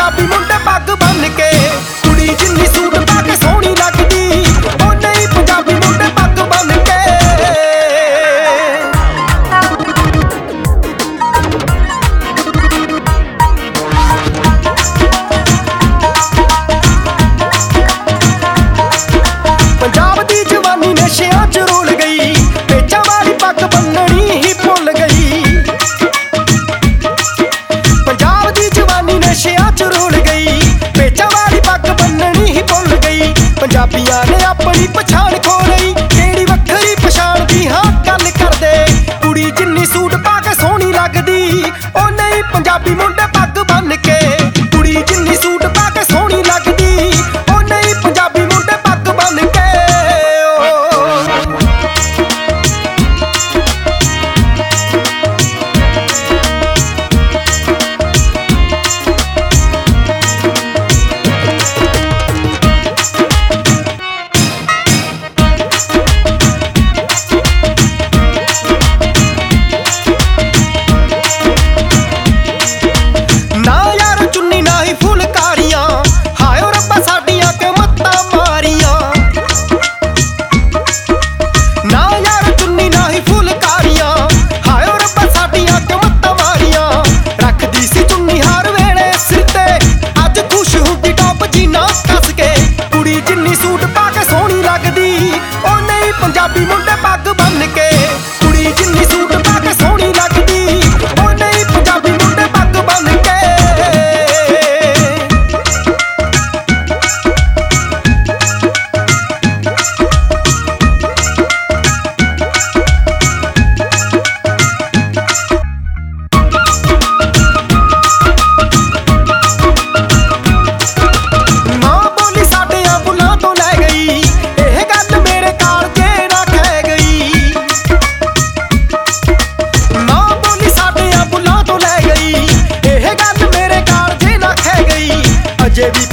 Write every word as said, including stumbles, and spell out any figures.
पंजाबी मुंडे पग बन के कुड़ी जिन्नी सूट पा के सोहनी लगदी ओ नहीं पंजाबी मुंडे पग बन के। पंजाब दी जवानी नशियां च रोल गई, पेचा वाली पग बन्ननी ही भुल गई। पंजाब दी जवानी नशियां च रोल गई, पेचा वाली पग बन्ननी ही भुल गई। पंजाबियां ने अपनी पछाण खो लई, केड़ी वखरी पछाण दी हां गल करदे कुड़ी जिन्नी सूट पा के सोहनी लगदी ओ नहीं पंजाबी मुंडे पग बन के कुड़ी जिन्नी सूट पा के सोहनी लगदी ओ नहीं पंजाबी मुंडे पग बन के। पंजाबी मुंडे पग बन के कुड़ी जिन्नी सूट पा के सोहनी लगदी ओ नहीं पंजाबी मुंडे पग बन के। मां बोली साडियां बुलां तो लै गई, एह गल मेरे कालजे अजे भी